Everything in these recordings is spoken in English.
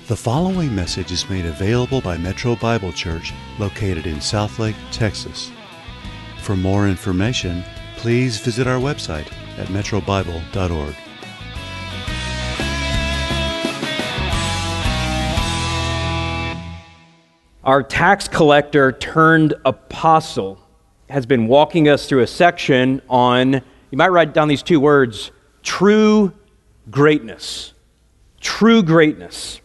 The following message is made available by Metro Bible Church, located in Southlake, Texas. For more information, please visit our website at metrobible.org. Our tax collector turned apostle has been walking us through a section on, you might write down these two words, true greatness. True greatness.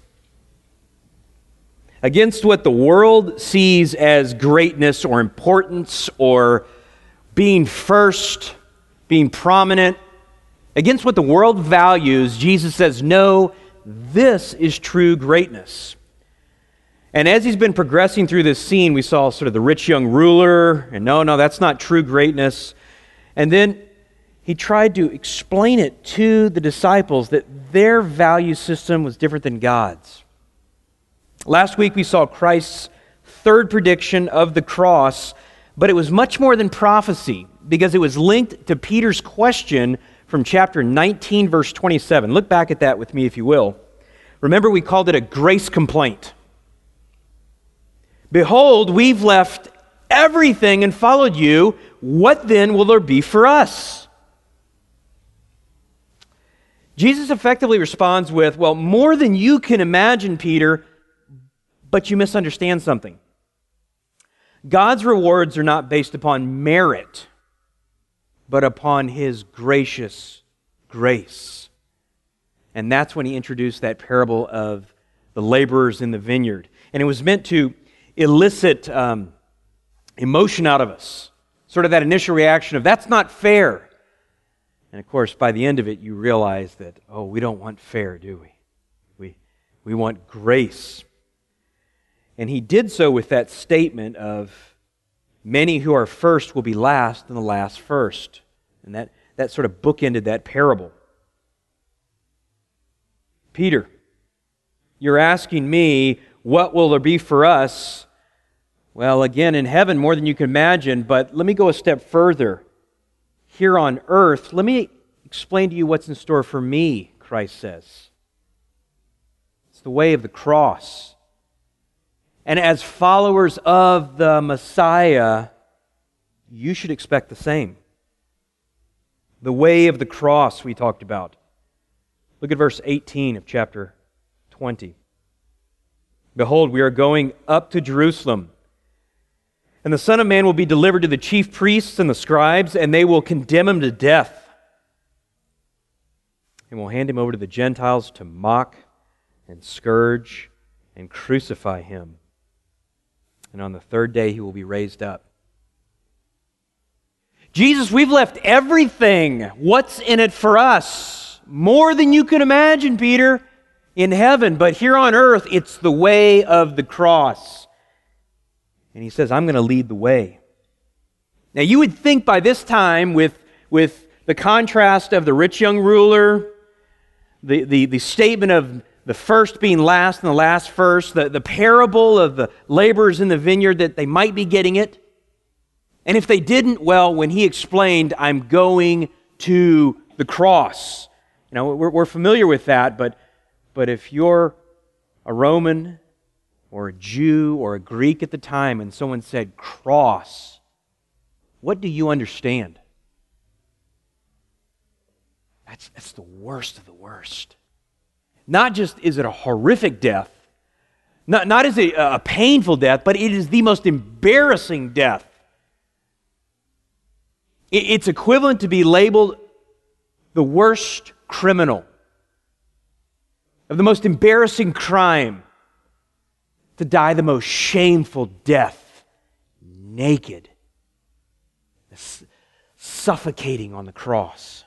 Against what the world sees as greatness or importance or being first, being prominent, against what the world values, Jesus says, no, this is true greatness. And as he's been progressing through this scene, we saw sort of the rich young ruler, and no, that's not true greatness. And then he tried to explain it to the disciples that their value system was different than God's. Last week we saw Christ's third prediction of the cross, but it was much more than prophecy because it was linked to Peter's question from chapter 19, verse 27. Look back at that with me if you will. Remember, we called it a grace complaint. Behold, we've left everything and followed you. What then will there be for us? Jesus effectively responds with, well, more than you can imagine, Peter, but you misunderstand something. God's rewards are not based upon merit, but upon His gracious grace. And that's when He introduced that parable of the laborers in the vineyard. And it was meant to elicit emotion out of us. Sort of that initial reaction of, that's not fair. And of course, by the end of it, you realize that, we don't want fair, do we? We want grace. And he did so with that statement of, many who are first will be last, and the last first. And that sort of bookended that parable. Peter, you're asking me, what will there be for us? Well, again, in heaven, more than you can imagine, but let me go a step further. Here on earth, let me explain to you what's in store for me, Christ says. It's the way of the cross. And as followers of the Messiah, you should expect the same. The way of the cross we talked about. Look at verse 18 of chapter 20. Behold, we are going up to Jerusalem, and the Son of Man will be delivered to the chief priests and the scribes, and they will condemn him to death, and will hand him over to the Gentiles to mock and scourge and crucify him. And on the third day he will be raised up. Jesus, we've left everything. What's in it for us? More than you can imagine, Peter, in heaven. But here on earth, it's the way of the cross. And he says, I'm going to lead the way. Now you would think by this time, with the contrast of the rich young ruler, the statement of the first being last and the last first, the parable of the laborers in the vineyard, that they might be getting it. And if they didn't, well, when he explained, I'm going to the cross. We're familiar with that, but if you're a Roman or a Jew or a Greek at the time and someone said cross, what do you understand? That's the worst of the worst. Not just is it a horrific death, not is it a painful death, but it is the most embarrassing death. It's equivalent to be labeled the worst criminal, of the most embarrassing crime, to die the most shameful death, naked, suffocating on the cross.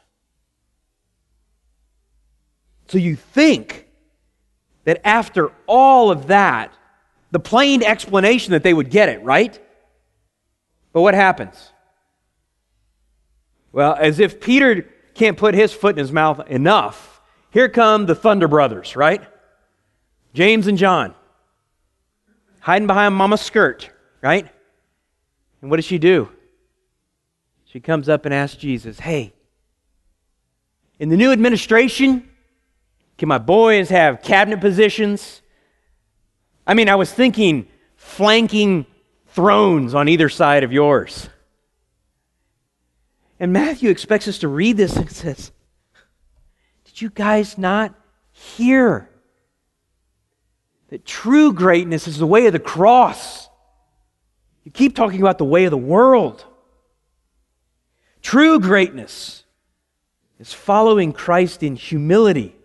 So you think that after all of that, the plain explanation that they would get it, right? But what happens? Well, as if Peter can't put his foot in his mouth enough, here come the Thunder Brothers, right? James and John, hiding behind Mama's skirt, right? And what does she do? She comes up and asks Jesus, hey, in the new administration, can my boys have cabinet positions? I mean, I was thinking flanking thrones on either side of yours. And Matthew expects us to read this and says, did you guys not hear that true greatness is the way of the cross? You keep talking about the way of the world. True greatness is following Christ in humility.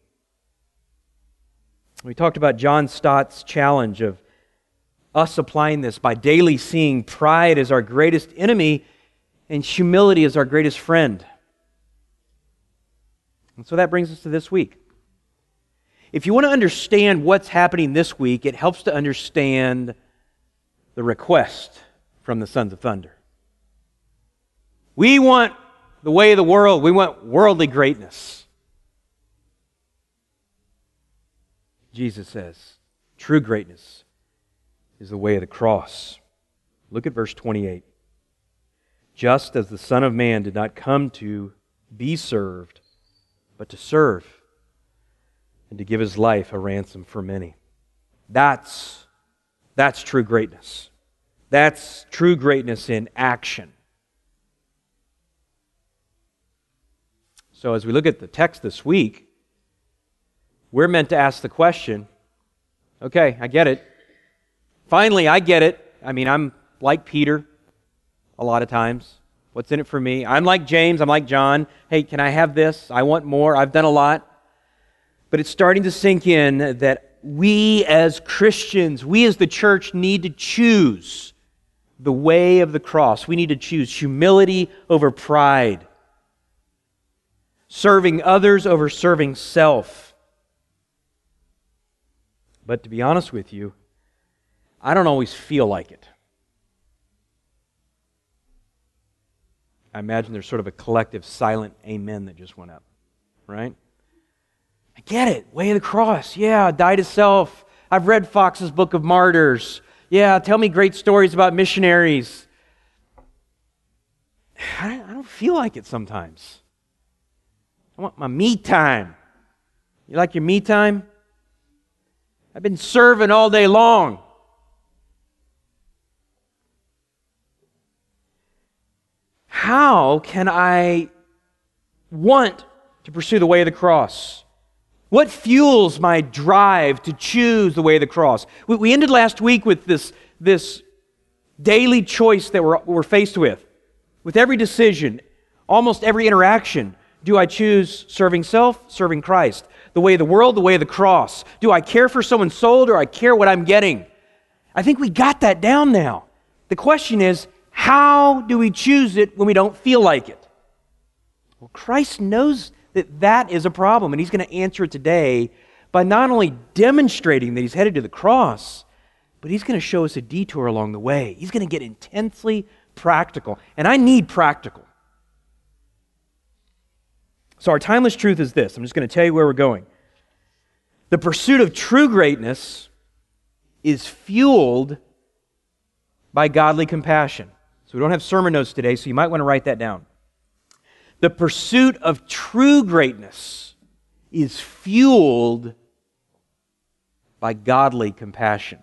We talked about John Stott's challenge of us applying this by daily seeing pride as our greatest enemy and humility as our greatest friend. And so that brings us to this week. If you want to understand what's happening this week, it helps to understand the request from the Sons of Thunder. We want the way of the world. We want worldly greatness. Jesus says, true greatness is the way of the cross. Look at verse 28. Just as the Son of Man did not come to be served, but to serve, and to give His life a ransom for many. That's true greatness. That's true greatness in action. So as we look at the text this week, we're meant to ask the question, okay, I get it. Finally, I get it. I mean, I'm like Peter a lot of times. What's in it for me? I'm like James, I'm like John. Hey, can I have this? I want more. I've done a lot. But it's starting to sink in that we as Christians, we as the church need to choose the way of the cross. We need to choose humility over pride. Serving others over serving self. But to be honest with you, I don't always feel like it. I imagine there's sort of a collective silent amen that just went up, right? I get it. Way of the cross. Yeah, die to self. I've read Fox's Book of Martyrs. Yeah, tell me great stories about missionaries. I don't feel like it sometimes. I want my me time. You like your me time? I've been serving all day long. How can I want to pursue the way of the cross? What fuels my drive to choose the way of the cross? We ended last week with this daily choice that we're faced with. With every decision, almost every interaction, do I choose serving self, serving Christ? The way of the world, the way of the cross. Do I care for someone's soul or I care what I'm getting? I think we got that down now. The question is, how do we choose it when we don't feel like it? Well, Christ knows that is a problem, and He's going to answer it today by not only demonstrating that He's headed to the cross, but He's going to show us a detour along the way. He's going to get intensely practical, and I need practical. So our timeless truth is this. I'm just going to tell you where we're going. The pursuit of true greatness is fueled by godly compassion. So we don't have sermon notes today, so you might want to write that down. The pursuit of true greatness is fueled by godly compassion.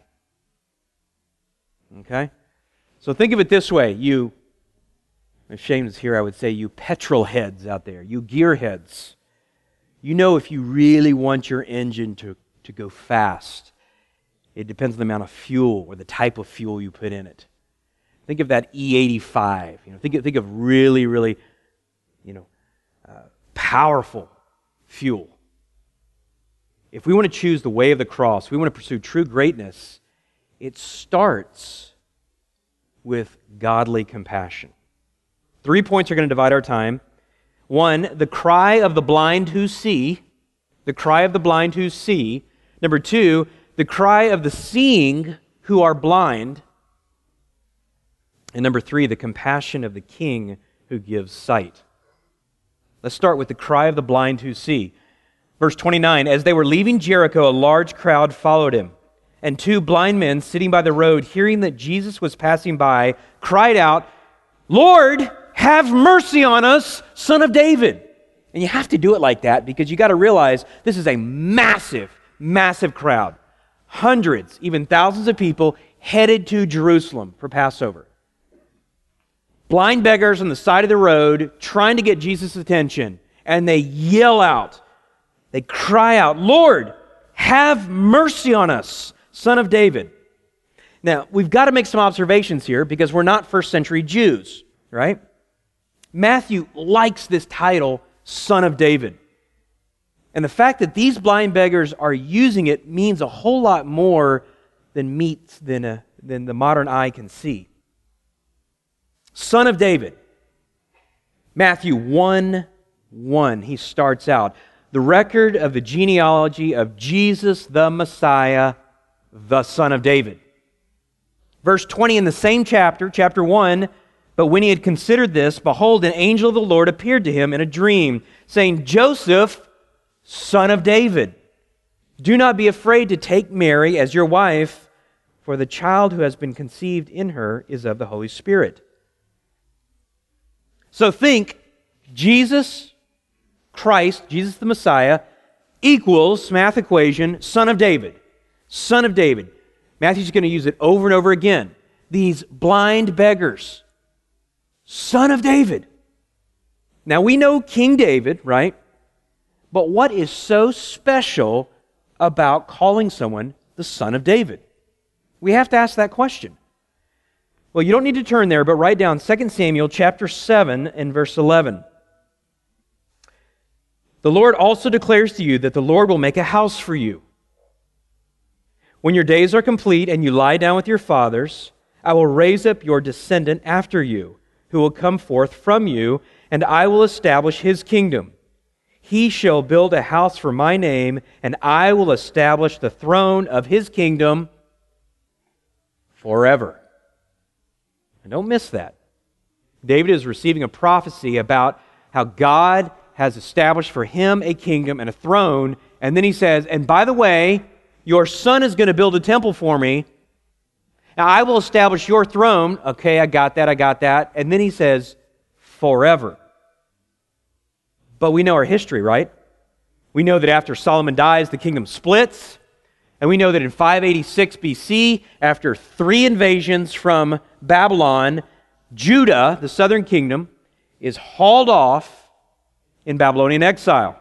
Okay? So think of it this way. You, if Shane is here, I would say you petrol heads out there, you gear heads. You know if you really want your engine to go fast, it depends on the amount of fuel or the type of fuel you put in it. Think of that E85. Think of really, really, powerful fuel. If we want to choose the way of the cross, we want to pursue true greatness, it starts with godly compassion. 3 points are going to divide our time. 1, the cry of the blind who see. The cry of the blind who see. Number 2, the cry of the seeing who are blind. And number 3, the compassion of the King who gives sight. Let's start with the cry of the blind who see. Verse 29, as they were leaving Jericho, a large crowd followed Him. And 2 blind men sitting by the road, hearing that Jesus was passing by, cried out, Lord, have mercy on us, Son of David. And you have to do it like that because you got to realize this is a massive, massive crowd. hundreds, even thousands of people headed to Jerusalem for Passover. Blind beggars on the side of the road trying to get Jesus' attention, and they yell out, they cry out, "Lord, have mercy on us, Son of David." Now, we've got to make some observations here because we're not first century Jews, right? Matthew likes this title, Son of David. And the fact that these blind beggars are using it means a whole lot more than the modern eye can see. Son of David. Matthew 1:1, he starts out, the record of the genealogy of Jesus the Messiah, the Son of David. Verse 20 in the same chapter, chapter 1, but when he had considered this, behold, an angel of the Lord appeared to him in a dream, saying, Joseph, son of David, do not be afraid to take Mary as your wife, for the child who has been conceived in her is of the Holy Spirit. So think, Jesus Christ, Jesus the Messiah, equals, math equation, Son of David. Son of David. Matthew's going to use it over and over again. These blind beggars. Son of David. Now we know King David, right? But what is so special about calling someone the Son of David? We have to ask that question. Well, you don't need to turn there, but write down 2 Samuel chapter 7 and verse 11. The Lord also declares to you that the Lord will make a house for you. When your days are complete and you lie down with your fathers, I will raise up your descendant after you, who will come forth from you, and I will establish his kingdom. He shall build a house for my name, and I will establish the throne of his kingdom forever. And don't miss that. David is receiving a prophecy about how God has established for him a kingdom and a throne, and then he says, and by the way, your son is going to build a temple for me. Now I will establish your throne. Okay, I got that. And then he says, forever. But we know our history, right? We know that after Solomon dies, the kingdom splits. And we know that in 586 BC, after 3 invasions from Babylon, Judah, the southern kingdom, is hauled off in Babylonian exile.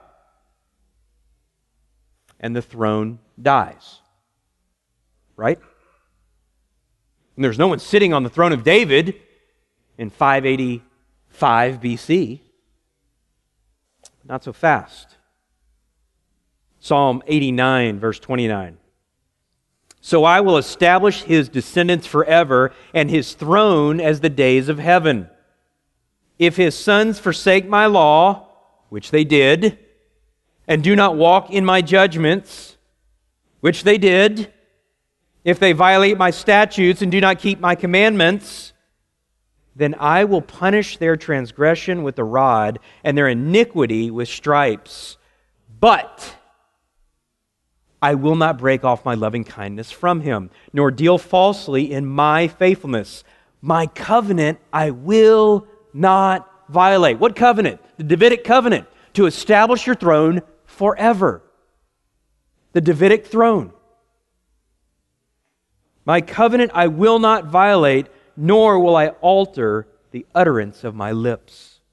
And the throne dies. Right? And there's no one sitting on the throne of David in 585 BC. Not so fast. Psalm 89, verse 29. So I will establish his descendants forever, and his throne as the days of heaven. If his sons forsake my law, which they did, and do not walk in my judgments, which they did, if they violate my statutes and do not keep my commandments, then I will punish their transgression with the rod and their iniquity with stripes. But I will not break off my loving kindness from him, nor deal falsely in my faithfulness. My covenant I will not violate. What covenant? The Davidic covenant, to establish your throne forever. The Davidic throne. My covenant I will not violate, nor will I alter the utterance of my lips.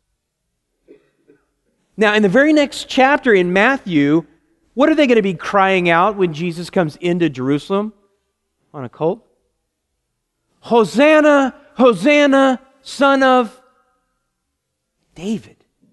Now, in the very next chapter in Matthew, what are they going to be crying out when Jesus comes into Jerusalem on a colt? Hosanna, Hosanna, son of David.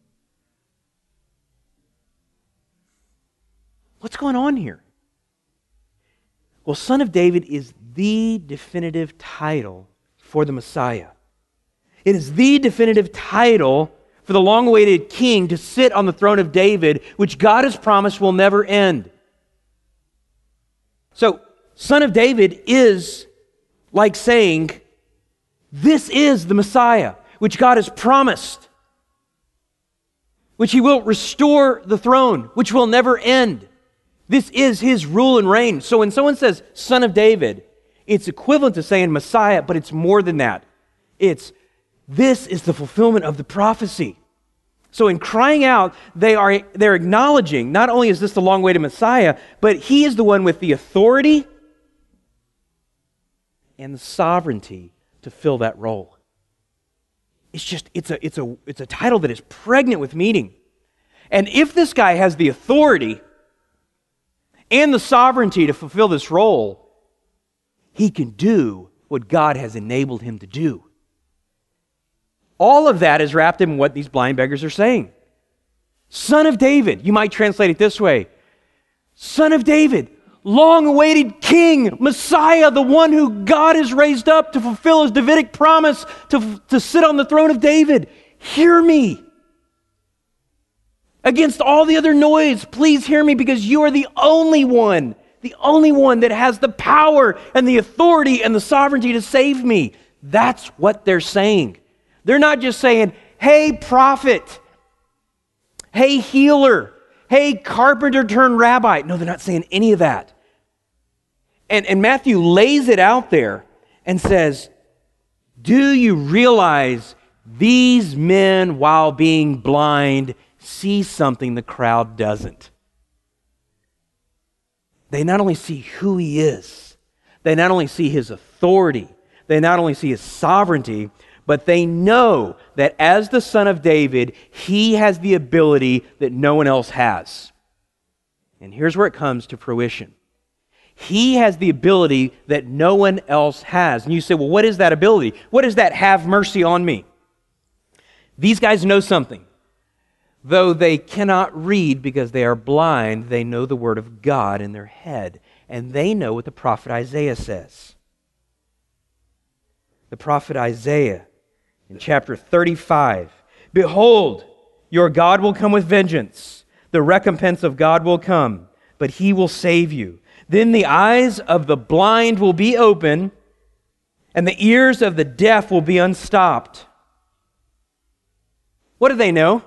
What's going on here? Well, Son of David is the definitive title for the Messiah. It is the definitive title for the long-awaited king to sit on the throne of David, which God has promised will never end. So, Son of David is like saying, this is the Messiah, which God has promised, which He will restore the throne, which will never end. This is His rule and reign. So when someone says Son of David, it's equivalent to saying Messiah, but it's more than that. This is the fulfillment of the prophecy. So in crying out, they're acknowledging, not only is this the long-awaited Messiah, but He is the one with the authority and the sovereignty to fill that role. It's a title that is pregnant with meaning. And if this guy has the authority and the sovereignty to fulfill this role, he can do what God has enabled him to do. All of that is wrapped in what these blind beggars are saying. Son of David, you might translate it this way. Son of David, long-awaited King, Messiah, the one who God has raised up to fulfill His Davidic promise to sit on the throne of David. Hear me. Against all the other noise, please hear me, because you are the only one that has the power and the authority and the sovereignty to save me. That's what they're saying. They're not just saying, hey, prophet, hey, healer, hey, carpenter turned rabbi. No, they're not saying any of that. And Matthew lays it out there and says, do you realize these men, while being blind, see something the crowd doesn't? They not only see who He is, they not only see His authority, they not only see His sovereignty, but they know that as the Son of David, He has the ability that no one else has. And here's where it comes to fruition. He has the ability that no one else has. And you say, well, what is that ability? What is that have mercy on me? These guys know something. Though they cannot read because they are blind, they know the Word of God in their head. And they know what the prophet Isaiah says. The prophet Isaiah in chapter 35, behold, your God will come with vengeance. The recompense of God will come, but He will save you. Then the eyes of the blind will be open, and the ears of the deaf will be unstopped. What do they know?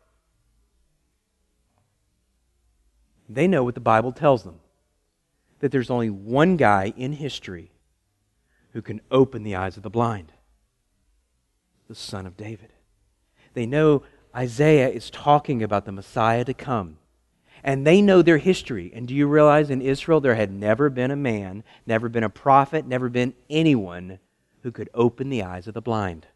They know what the Bible tells them, that there's only one guy in history who can open the eyes of the blind, the Son of David. They know Isaiah is talking about the Messiah to come. And they know their history. And do you realize in Israel there had never been a man, never been a prophet, never been anyone who could open the eyes of the blind.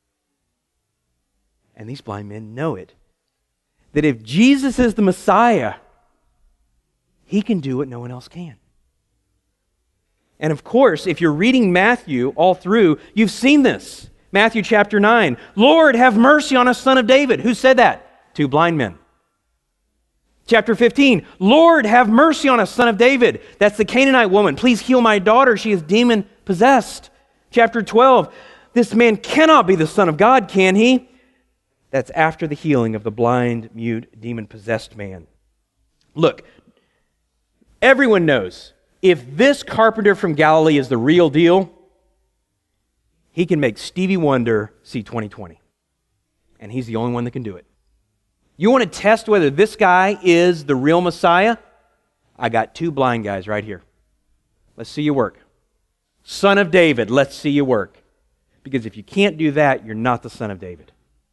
And these blind men know it. That if Jesus is the Messiah, He can do what no one else can. And of course, if you're reading Matthew all through, you've seen this. Matthew chapter 9. Lord, have mercy on us, Son of David. Who said that? Two blind men. Chapter 15, Lord, have mercy on us, Son of David. That's the Canaanite woman. Please heal my daughter. She is demon-possessed. Chapter 12, this man cannot be the Son of God, can he? That's after the healing of the blind, mute, demon-possessed man. Look, everyone knows if this carpenter from Galilee is the real deal, he can make Stevie Wonder see 20/20. And he's the only one that can do it. You want to test whether this guy is the real Messiah? I got two blind guys right here. Let's see you work. Son of David, let's see you work. Because if you can't do that, you're not the Son of David.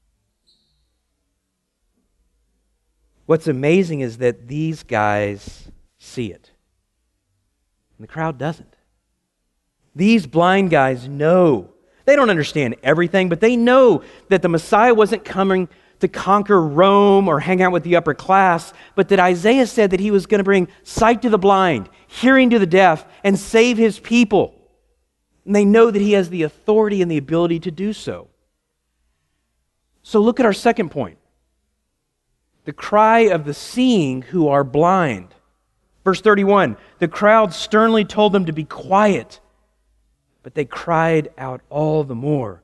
What's amazing is that these guys see it. And the crowd doesn't. These blind guys know. They don't understand everything, but they know that the Messiah wasn't coming to conquer Rome or hang out with the upper class, but that Isaiah said that He was going to bring sight to the blind, hearing to the deaf, and save His people. And they know that He has the authority and the ability to do so. So look at our second point. The cry of the seeing who are blind. Verse 31, the crowd sternly told them to be quiet, but they cried out all the more.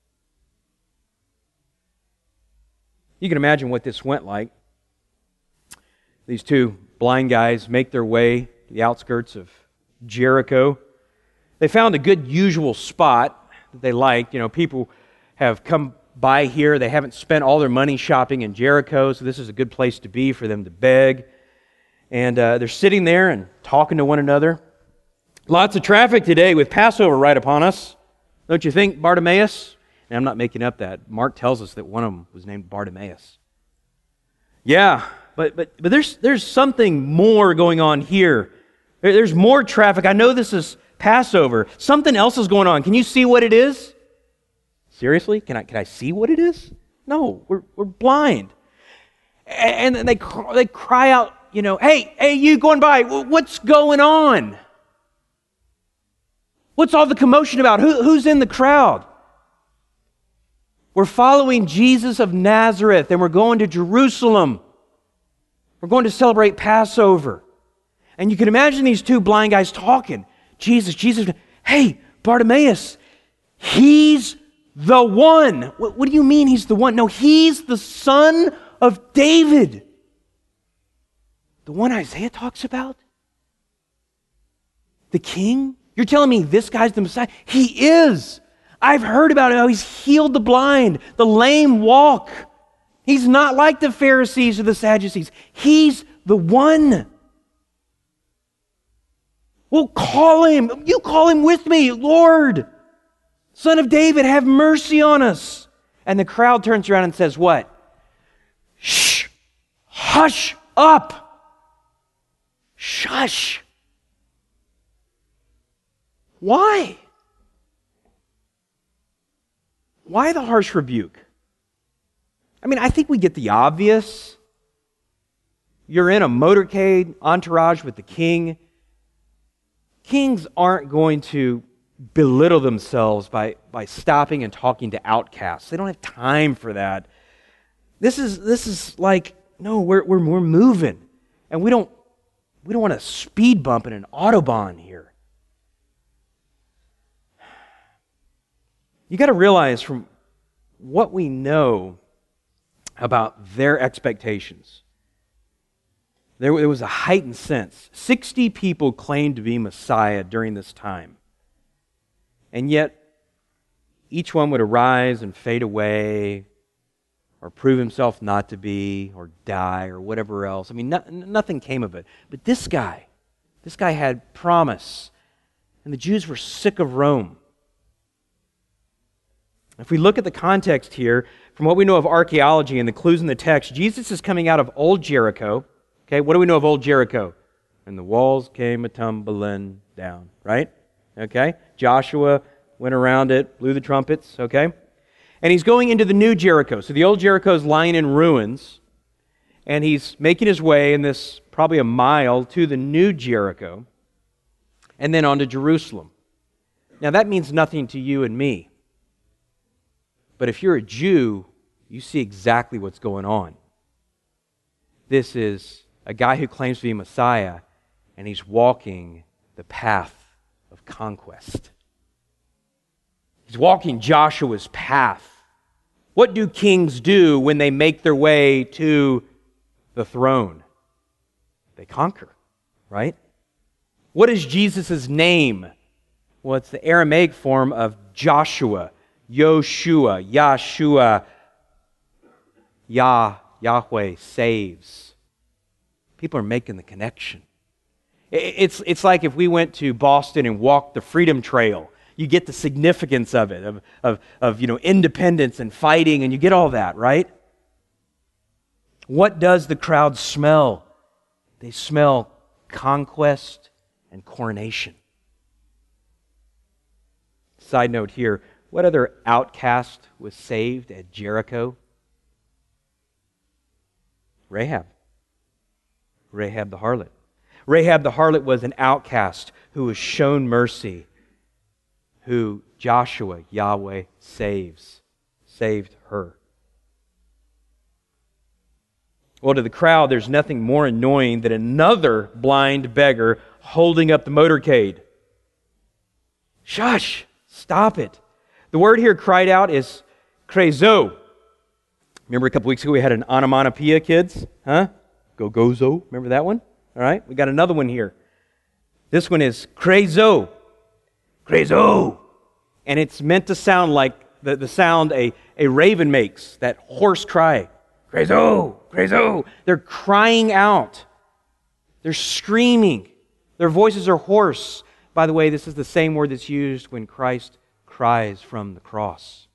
You can imagine what this went like. These two blind guys make their way to the outskirts of Jericho. They found a good usual spot that they liked. You know, people have come by here. They haven't spent all their money shopping in Jericho, so this is a good place to be for them to beg. And they're sitting there and talking to one another. Lots of traffic today with Passover right upon us. Don't you think, Bartimaeus? And I'm not making up that. Mark tells us that one of them was named Bartimaeus. Yeah, but there's something more going on here. There's more traffic. I know this is Passover. Something else is going on. Can you see what it is? Seriously? Can I see what it is? No, we're blind. And then they cry out, hey, you going by, what's going on? What's all the commotion about? Who's in the crowd? We're following Jesus of Nazareth, and we're going to Jerusalem. We're going to celebrate Passover. And you can imagine these two blind guys talking. Jesus, hey, Bartimaeus, he's the one. What do you mean he's the one? No, he's the son of David. The one Isaiah talks about? The king? You're telling me this guy's the Messiah? He is. I've heard about how he's healed the blind, the lame walk. He's not like the Pharisees or the Sadducees. He's the one. Well, call him. You call him with me, Lord, Son of David, have mercy on us. And the crowd turns around and says what? Shh, hush up. Shush. Why? Why the harsh rebuke? I mean, I think we get the obvious. You're in a motorcade entourage with the king. Kings aren't going to belittle themselves by stopping and talking to outcasts. They don't have time for that. This is like, no, we're moving, and we don't want a speed bump in an Autobahn here. You got to realize from what we know about their expectations, there was a heightened sense. 60 people claimed to be Messiah during this time. And yet, each one would arise and fade away, or prove himself not to be, or die, or whatever else. I mean, nothing came of it. But this guy had promise. And the Jews were sick of Rome. If we look at the context here, from what we know of archaeology and the clues in the text, Jesus is coming out of Old Jericho. Okay, what do we know of Old Jericho? And the walls came a-tumbling down, right? Okay, Joshua went around it, blew the trumpets, okay? And he's going into the new Jericho. So the old Jericho is lying in ruins, and he's making his way in this probably a mile to the new Jericho, and then on to Jerusalem. Now that means nothing to you and me. But if you're a Jew, you see exactly what's going on. This is a guy who claims to be Messiah, and he's walking the path of conquest. He's walking Joshua's path. What do kings do when they make their way to the throne? They conquer, right? What is Jesus' name? Well, it's the Aramaic form of Joshua. Yoshua, Yahshua, Yahweh saves. People are making the connection. It's like if we went to Boston and walked the Freedom Trail. You get the significance of it, of independence and fighting, and you get all that, right? What does the crowd smell? They smell conquest and coronation. Side note here, what other outcast was saved at Jericho? Rahab. Rahab the harlot. Rahab the harlot was an outcast who was shown mercy, who Joshua, Yahweh, saved her. Well, to the crowd, there's nothing more annoying than another blind beggar holding up the motorcade. Shush! Stop it. The word here cried out is krezo. Remember a couple weeks ago we had an onomatopoeia, kids? Huh? Go-gozo. Remember that one? All right, we got another one here. This one is krezo. Krezo. And it's meant to sound like the sound a raven makes, that hoarse cry. Krezo, krezo. They're crying out. They're screaming. Their voices are hoarse. By the way, this is the same word that's used when Christ cries from the cross.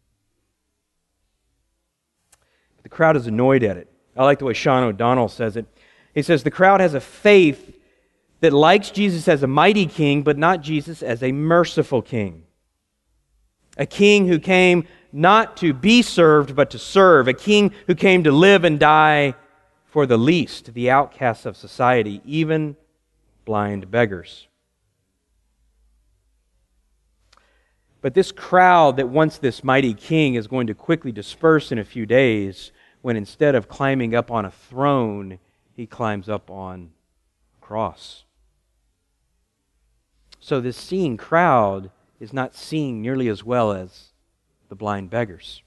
The crowd is annoyed at it. I like the way Sean O'Donnell says it. He says, the crowd has a faith that likes Jesus as a mighty king, but not Jesus as a merciful king. A king who came not to be served, but to serve. A king who came to live and die for the least, the outcasts of society, even blind beggars. But this crowd that wants this mighty king is going to quickly disperse in a few days when instead of climbing up on a throne, he climbs up on a cross. So this seeing crowd is not seeing nearly as well as the blind beggars.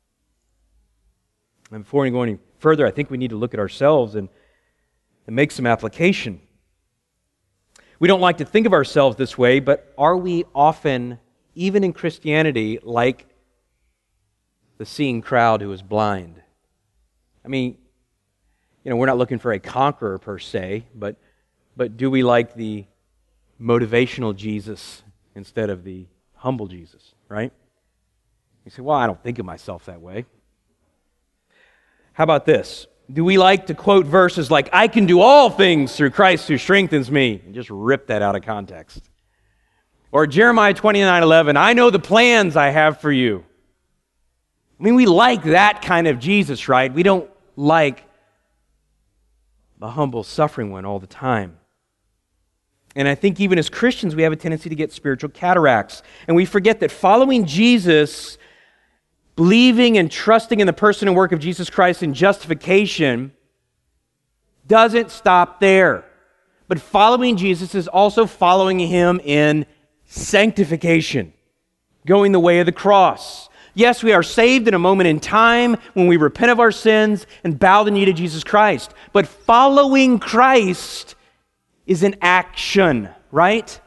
And before we go any further, I think we need to look at ourselves and make some application. We don't like to think of ourselves this way, but are we often, even in Christianity, like the seeing crowd who is blind? I mean, we're not looking for a conqueror per se, but do we like the motivational Jesus instead of the humble Jesus, right? You say, well, I don't think of myself that way. How about this? Do we like to quote verses like, I can do all things through Christ who strengthens me, and just rip that out of context? Or Jeremiah 29:11, I know the plans I have for you. I mean, we like that kind of Jesus, right? We don't like the humble, suffering one all the time. And I think even as Christians, we have a tendency to get spiritual cataracts. And we forget that following Jesus, believing and trusting in the person and work of Jesus Christ in justification, doesn't stop there. But following Jesus is also following Him in sanctification, going the way of the cross. Yes, we are saved in a moment in time when we repent of our sins and bow the knee to Jesus Christ. But following Christ is an action, right?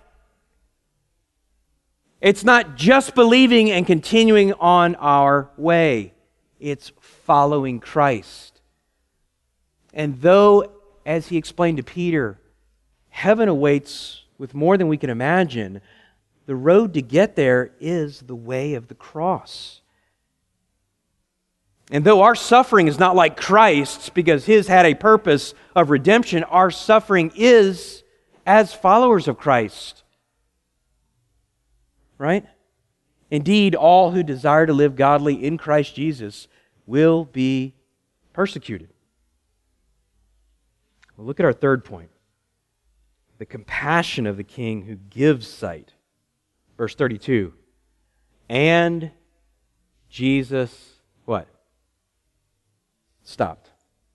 It's not just believing and continuing on our way. It's following Christ. And though, as he explained to Peter, heaven awaits with more than we can imagine, the road to get there is the way of the cross. And though our suffering is not like Christ's, because His had a purpose of redemption, our suffering is as followers of Christ. Right? Indeed, all who desire to live godly in Christ Jesus will be persecuted. Well, look at our third point. The compassion of the King who gives sight. Verse 32. And Jesus, what? Stopped.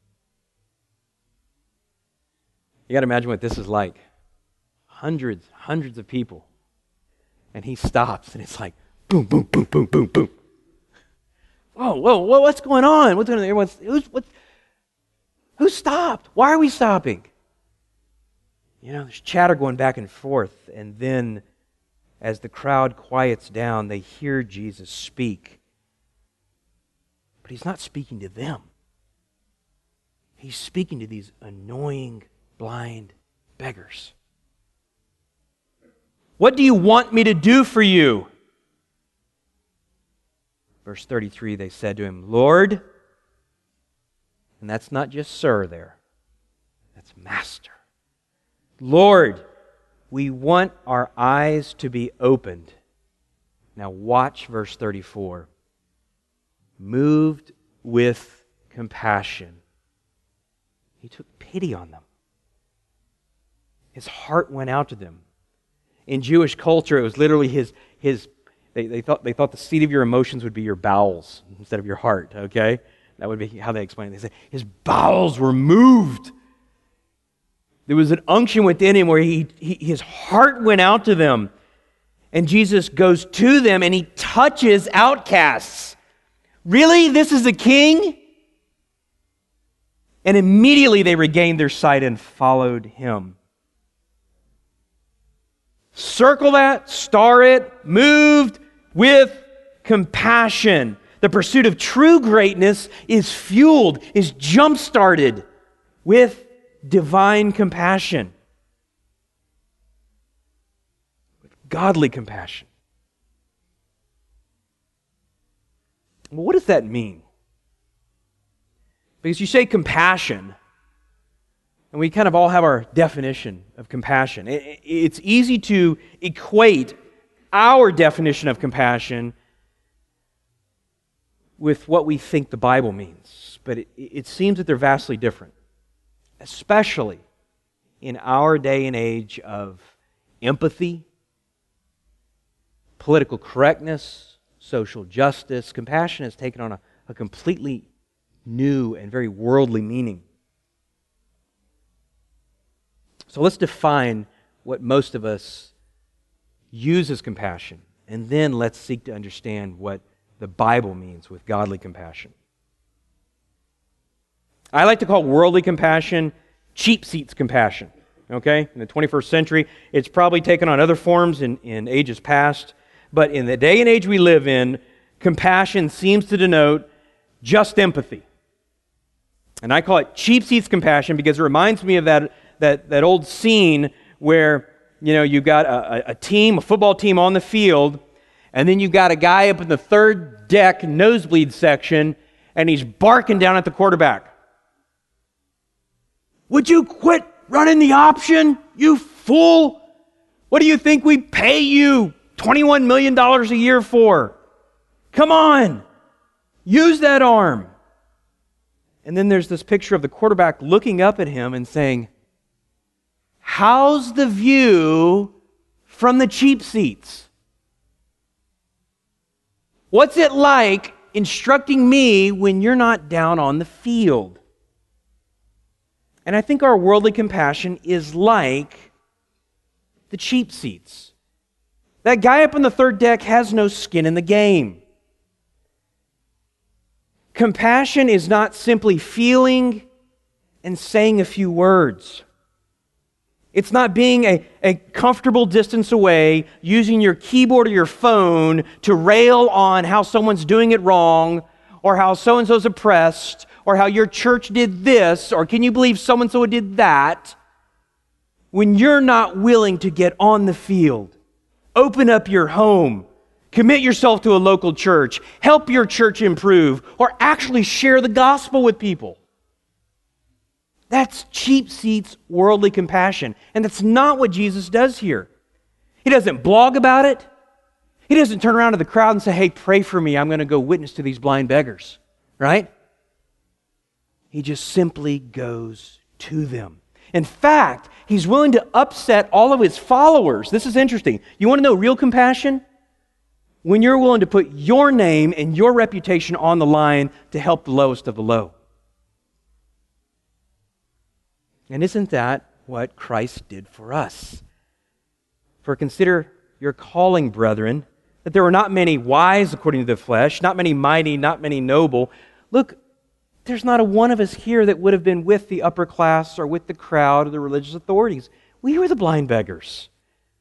You got to imagine what this is like. Hundreds of people. And He stops, and it's like, boom, boom, boom, boom, boom, boom. Whoa, what's going on? What's going on? Who stopped? Why are we stopping? There's chatter going back and forth, and then as the crowd quiets down, they hear Jesus speak. But He's not speaking to them. He's speaking to these annoying, blind beggars. What do you want me to do for you? Verse 33, they said to Him, Lord, and that's not just sir there, that's master. Lord, we want our eyes to be opened. Now watch verse 34. Moved with compassion, He took pity on them. His heart went out to them. In Jewish culture, it was literally they thought the seat of your emotions would be your bowels instead of your heart, okay? That would be how they explained it. They said His bowels were moved. There was an unction within Him where his heart went out to them. And Jesus goes to them and He touches outcasts. Really? This is a king? And immediately they regained their sight and followed Him. Circle that, star it, moved with compassion. The pursuit of true greatness is fueled, is jump-started with divine compassion. With godly compassion. Well, what does that mean? Because you say compassion, And we kind of all have our definition of compassion. It's easy to equate our definition of compassion with what we think the Bible means. But it seems that they're vastly different, especially in our day and age of empathy, political correctness, social justice. Compassion has taken on a completely new and very worldly meaning. So let's define what most of us use as compassion, and then let's seek to understand what the Bible means with godly compassion. I like to call worldly compassion cheap seats compassion. Okay? In the 21st century, it's probably taken on other forms in ages past, but in the day and age we live in, compassion seems to denote just empathy. And I call it cheap seats compassion because it reminds me of that old scene where, you've got a football team on the field, and then you've got a guy up in the third deck nosebleed section, and he's barking down at the quarterback. Would you quit running the option, you fool? What do you think we pay you $21 million a year for? Come on, use that arm. And then there's this picture of the quarterback looking up at him and saying, how's the view from the cheap seats? What's it like instructing me when you're not down on the field? And I think our worldly compassion is like the cheap seats. That guy up on the third deck has no skin in the game. Compassion is not simply feeling and saying a few words. It's not being a comfortable distance away, using your keyboard or your phone to rail on how someone's doing it wrong, or how so-and-so's oppressed, or how your church did this, or can you believe so-and-so did that, when you're not willing to get on the field, open up your home, commit yourself to a local church, help your church improve, or actually share the gospel with people. That's cheap seats worldly compassion. And that's not what Jesus does here. He doesn't blog about it. He doesn't turn around to the crowd and say, hey, pray for me. I'm going to go witness to these blind beggars. Right? He just simply goes to them. In fact, he's willing to upset all of his followers. This is interesting. You want to know real compassion? When you're willing to put your name and your reputation on the line to help the lowest of the low. And isn't that what Christ did for us? For consider your calling, brethren, that there were not many wise according to the flesh, not many mighty, not many noble. Look, there's not a one of us here that would have been with the upper class or with the crowd or the religious authorities. We were the blind beggars.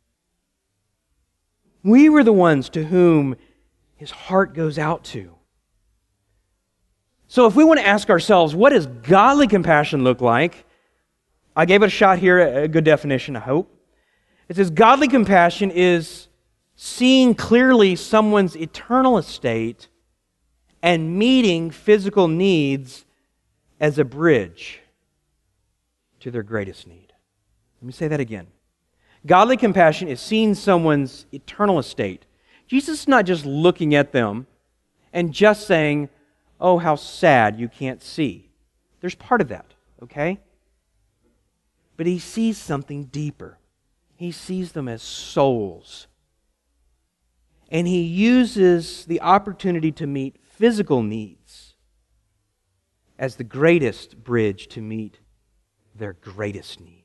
We were the ones to whom his heart goes out to. So if we want to ask ourselves, what does godly compassion look like? I gave it a shot here, a good definition, I hope. It says, godly compassion is seeing clearly someone's eternal estate and meeting physical needs as a bridge to their greatest need. Let me say that again. Godly compassion is seeing someone's eternal estate. Jesus is not just looking at them and just saying, oh, how sad you can't see. There's part of that, okay? But he sees something deeper. He sees them as souls. And he uses the opportunity to meet physical needs as the greatest bridge to meet their greatest need.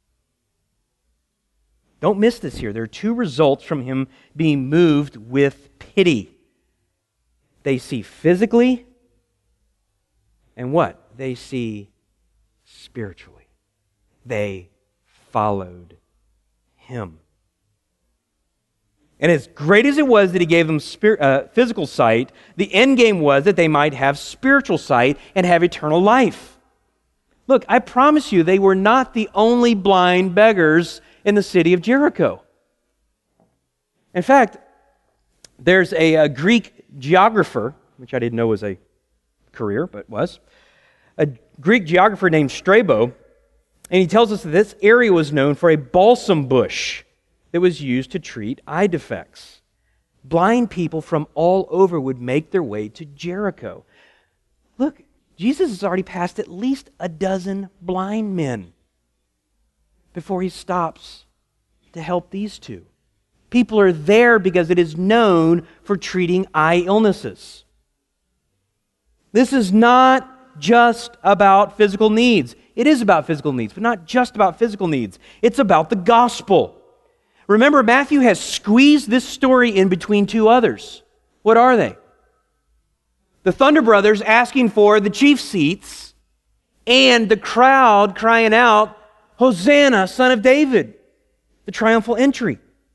Don't miss this here. There are two results from him being moved with pity. They see physically, and what? They see spiritually. They followed him. And as great as it was that he gave them physical sight, the end game was that they might have spiritual sight and have eternal life. Look, I promise you, they were not the only blind beggars in the city of Jericho. In fact, there's a Greek geographer, which I didn't know was a career, but was, a Greek geographer named Strabo, And he tells us that this area was known for a balsam bush that was used to treat eye defects. Blind people from all over would make their way to Jericho. Look, Jesus has already passed at least a dozen blind men before he stops to help these two. People are there because it is known for treating eye illnesses. This is not just about physical needs. It is about physical needs, but not just about physical needs. It's about the gospel. Remember, Matthew has squeezed this story in between two others. What are they? The Thunder Brothers asking for the chief seats and the crowd crying out, "Hosanna, Son of David," the triumphal entry.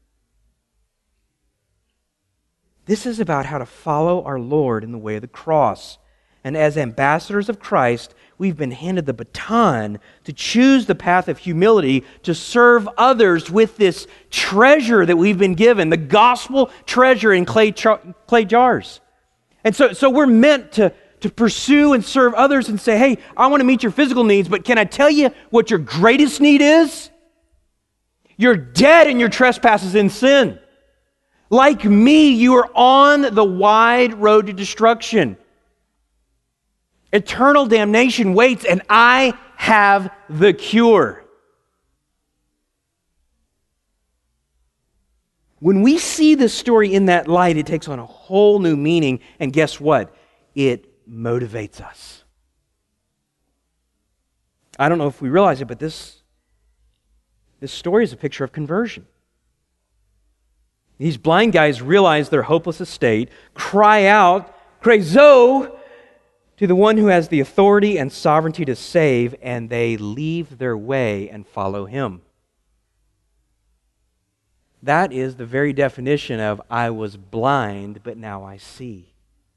This is about how to follow our Lord in the way of the cross. And as ambassadors of Christ, we've been handed the baton to choose the path of humility to serve others with this treasure that we've been given, the gospel treasure in clay jars. And so we're meant to pursue and serve others and say, hey, I want to meet your physical needs, but can I tell you what your greatest need is? You're dead in your trespasses and sin. Like me, you are on the wide road to destruction. Eternal damnation waits, and I have the cure. When we see this story in that light, it takes on a whole new meaning, and guess what? It motivates us. I don't know if we realize it, but this story is a picture of conversion. These blind guys realize their hopeless estate, cry out, "Krezo!" to the one who has the authority and sovereignty to save, and they leave their way and follow him. That is the very definition of "I was blind, but now I see."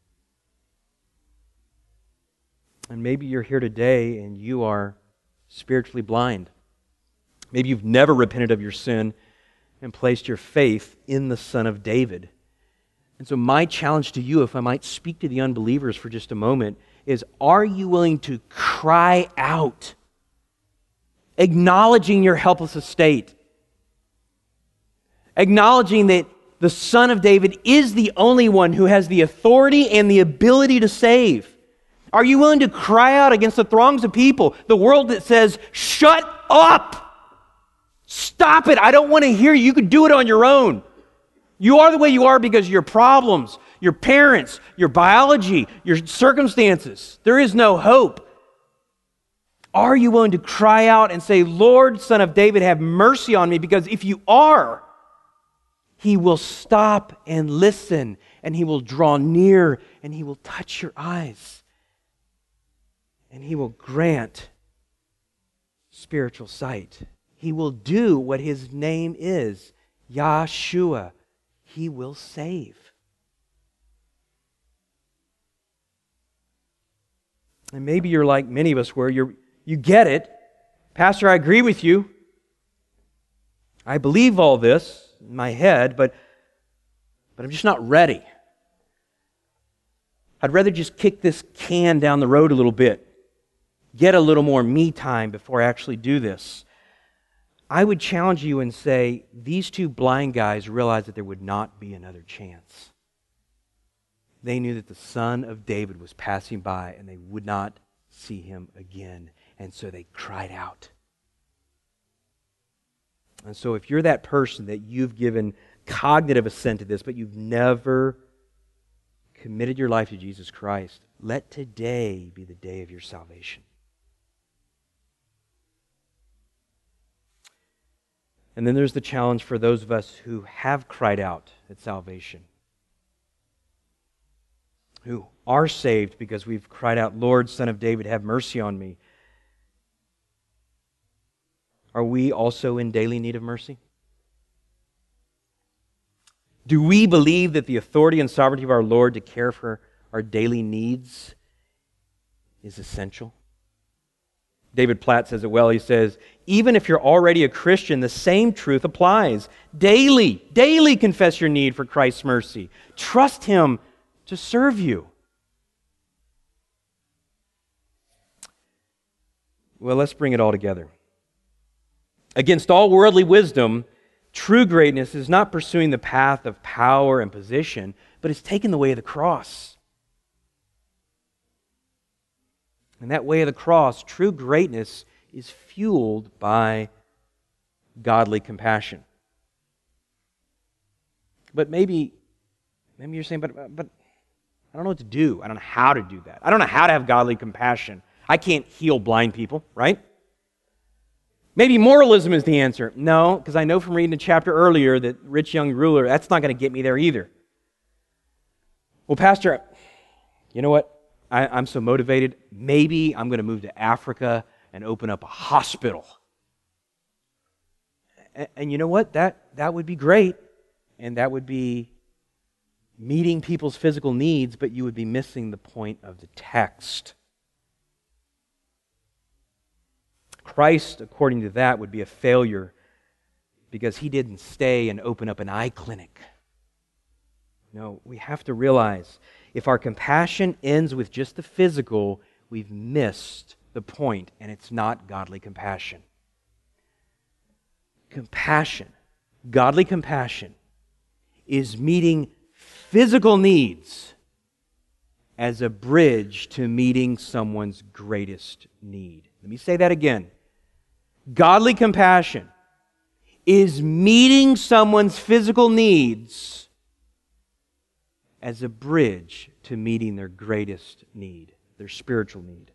And maybe you're here today and you are spiritually blind. Maybe you've never repented of your sin and placed your faith in the Son of David. And so my challenge to you, if I might speak to the unbelievers for just a moment, is are you willing to cry out, acknowledging your helpless estate, acknowledging that the Son of David is the only one who has the authority and the ability to save? Are you willing to cry out against the throngs of people, the world that says, "Shut up! Stop it! I don't want to hear you. You can do it on your own. You are the way you are because of your problems, your parents, your biology, your circumstances. There is no hope." Are you willing to cry out and say, "Lord, Son of David, have mercy on me"? Because if you are, He will stop and listen, and He will draw near, and He will touch your eyes, and He will grant spiritual sight. He will do what His name is, Yahshua. He will save. And maybe you're like many of us where you get it. "Pastor, I agree with you. I believe all this in my head, but I'm just not ready. I'd rather just kick this can down the road a little bit, get a little more me time before I actually do this." I would challenge you and say, these two blind guys realized that there would not be another chance. They knew that the Son of David was passing by and they would not see Him again. And so they cried out. And so if you're that person that you've given cognitive assent to this, but you've never committed your life to Jesus Christ, let today be the day of your salvation. And then there's the challenge for those of us who have cried out at salvation, who are saved because we've cried out, "Lord, Son of David, have mercy on me." Are we also in daily need of mercy? Do we believe that the authority and sovereignty of our Lord to care for our daily needs is essential? David Platt says it well. He says, even if you're already a Christian, the same truth applies. Daily confess your need for Christ's mercy. Trust Him to serve you. Well, let's bring it all together. Against all worldly wisdom, true greatness is not pursuing the path of power and position, but it's taking the way of the cross. And that way of the cross, true greatness, is fueled by godly compassion. But maybe you're saying, but I don't know what to do. I don't know how to do that. I don't know how to have godly compassion. I can't heal blind people, right? Maybe moralism is the answer. No, because I know from reading the chapter earlier that rich young ruler, that's not going to get me there either. Well, Pastor, you know what? I'm so motivated. Maybe I'm going to move to Africa and open up a hospital. And you know what? That would be great. And that would be meeting people's physical needs, but you would be missing the point of the text. Christ, according to that, would be a failure because he didn't stay and open up an eye clinic. No, we have to realize if our compassion ends with just the physical, we've missed the point, and it's not godly compassion. Compassion, godly compassion, is meeting physical needs as a bridge to meeting someone's greatest need. Let me say that again. Godly compassion is meeting someone's physical needs as a bridge to meeting their greatest need, their spiritual need.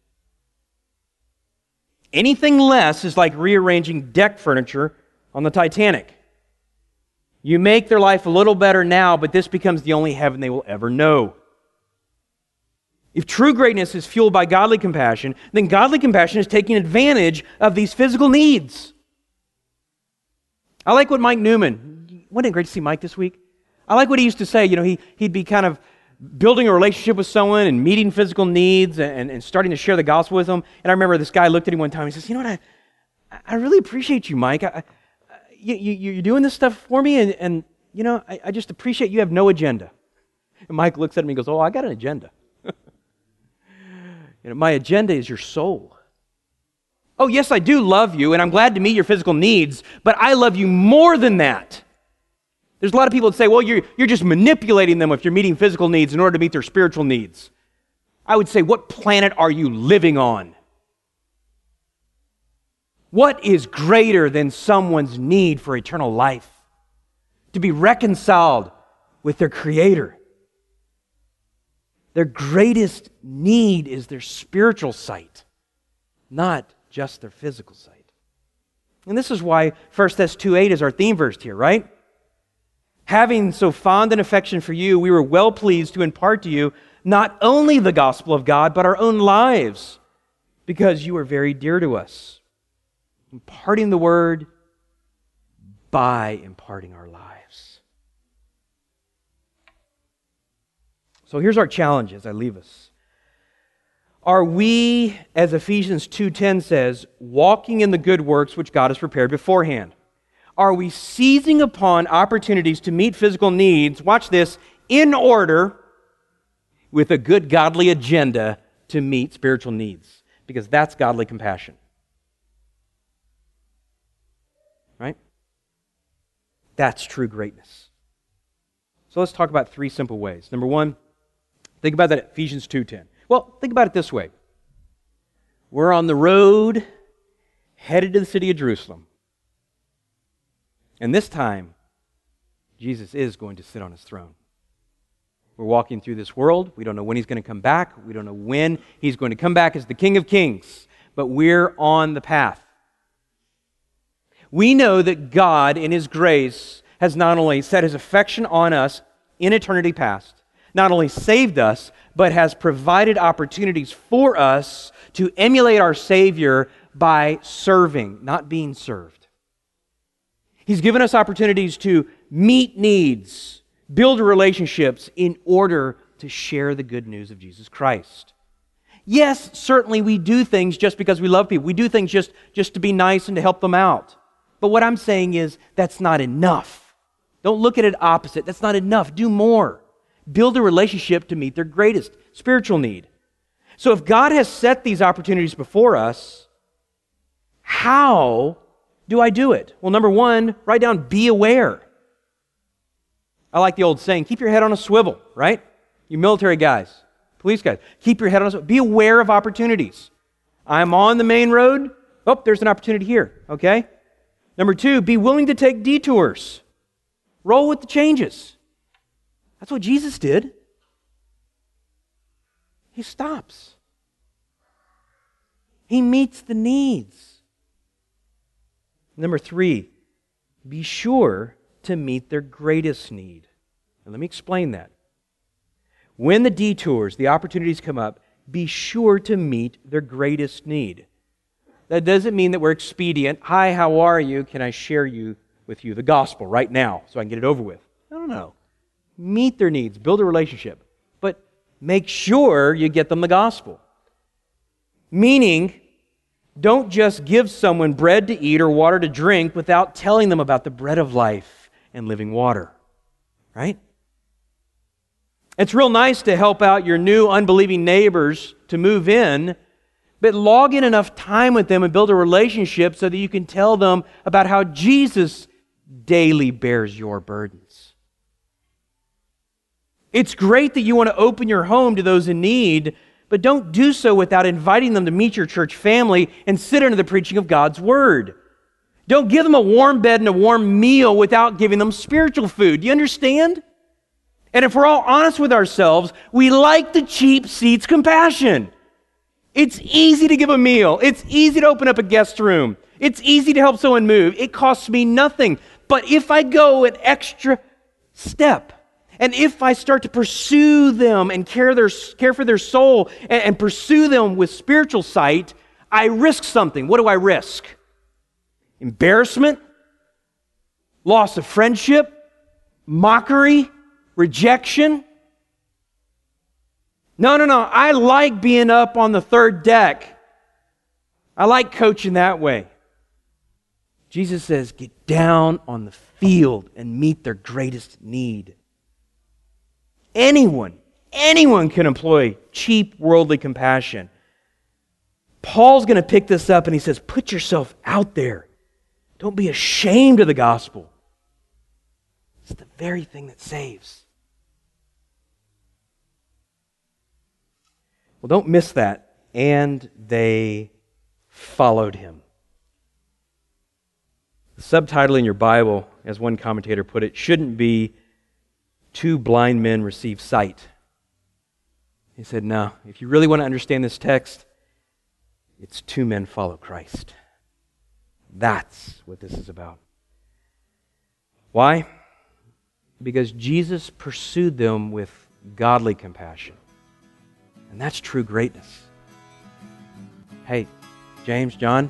Anything less is like rearranging deck furniture on the Titanic. You make their life a little better now, but this becomes the only heaven they will ever know. If true greatness is fueled by godly compassion, then godly compassion is taking advantage of these physical needs. I like what Mike Newman, wasn't it great to see Mike this week? I like what he used to say. You know, he'd be kind of building a relationship with someone and meeting physical needs and starting to share the gospel with them. And I remember this guy looked at him one time and he says, you know what, I really appreciate you, Mike. You're doing this stuff for me, and you know, I just appreciate you have no agenda. And Mike looks at me and goes, oh, I got an agenda. You know, my agenda is your soul. Oh, yes, I do love you, and I'm glad to meet your physical needs, but I love you more than that. There's a lot of people that say, well, you're just manipulating them if you're meeting physical needs in order to meet their spiritual needs. I would say, what planet are you living on? What is greater than someone's need for eternal life? To be reconciled with their Creator. Their greatest need is their spiritual sight, not just their physical sight. And this is why 1 Thess 2:8 is our theme verse here, right? Having so fond an affection for you, we were well pleased to impart to you not only the gospel of God, but our own lives, because you are very dear to us. Imparting the word by imparting our lives. So here's our challenge as I leave us. Are we, as Ephesians 2:10 says, walking in the good works which God has prepared beforehand? Are we seizing upon opportunities to meet physical needs, watch this, in order with a good godly agenda to meet spiritual needs? Because that's godly compassion. Right? That's true greatness. So let's talk about 3 simple ways. Number 1, think about that Ephesians 2:10. Well, think about it this way. We're on the road headed to the city of Jerusalem. And this time, Jesus is going to sit on his throne. We're walking through this world. We don't know when he's going to come back. We don't know when he's going to come back as the King of Kings. But we're on the path. We know that God, in his grace, has not only set his affection on us in eternity past, not only saved us, but has provided opportunities for us to emulate our Savior by serving, not being served. He's given us opportunities to meet needs, build relationships in order to share the good news of Jesus Christ. Yes, certainly we do things just because we love people. We do things just to be nice and to help them out. But what I'm saying is that's not enough. Don't look at it opposite. That's not enough. Do more. Build a relationship to meet their greatest spiritual need. So if God has set these opportunities before us, how do I do it? Well, number one, write down, be aware. I like the old saying, keep your head on a swivel, right? You military guys, police guys, keep your head on a swivel. Be aware of opportunities. I'm on the main road. Oh, there's an opportunity here, okay? Number two, be willing to take detours. Roll with the changes. That's what Jesus did. He stops. He meets the needs. Number three, be sure to meet their greatest need. And let me explain that. When the detours, the opportunities come up, be sure to meet their greatest need. That doesn't mean that we're expedient. Hi, how are you? Can I share with you the gospel right now so I can get it over with? I don't know. Meet their needs, build a relationship, but make sure you get them the gospel. Meaning, don't just give someone bread to eat or water to drink without telling them about the bread of life and living water. Right? It's real nice to help out your new unbelieving neighbors to move in, but log in enough time with them and build a relationship so that you can tell them about how Jesus daily bears your burdens. It's great that you want to open your home to those in need, but don't do so without inviting them to meet your church family and sit under the preaching of God's Word. Don't give them a warm bed and a warm meal without giving them spiritual food. Do you understand? And if we're all honest with ourselves, we like the cheap seats compassion. It's easy to give a meal. It's easy to open up a guest room. It's easy to help someone move. It costs me nothing. But if I go an extra step, and if I start to pursue them and care for their soul and pursue them with spiritual sight, I risk something. What do I risk? Embarrassment, loss of friendship, mockery, rejection. No. I like being up on the third deck. I like coaching that way. Jesus says, get down on the field and meet their greatest need. Anyone can employ cheap worldly compassion. Paul's going to pick this up and he says, put yourself out there. Don't be ashamed of the gospel. It's the very thing that saves. Well, don't miss that. And they followed him. The subtitle in your Bible, as one commentator put it, shouldn't be two blind men receive sight. He said, no, if you really want to understand this text, it's two men follow Christ. That's what this is about. Why? Because Jesus pursued them with godly compassion. And that's true greatness. Hey, James, John,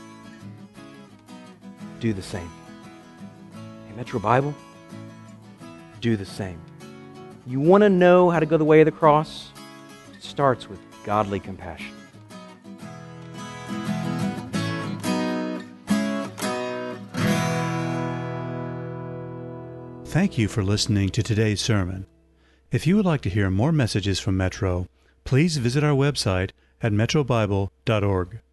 do the same. Hey, Metro Bible, do the same. You want to know how to go the way of the cross? It starts with godly compassion. Thank you for listening to today's sermon. If you would like to hear more messages from Metro, please visit our website at metrobible.org.